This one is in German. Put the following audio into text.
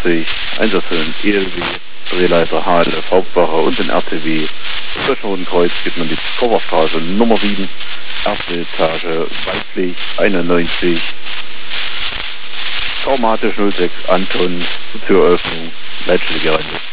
45, Einsatzhöhen ELW, Drehleiter HLF Hauptwache und den RTW. Im Deutschen Roten Kreuz gibt man die Coverstraße Nummer 7, erste Etage, Waldweg 91, Traumatisch 06 Anton, zur Türöffnung, Leitstelle gerettet.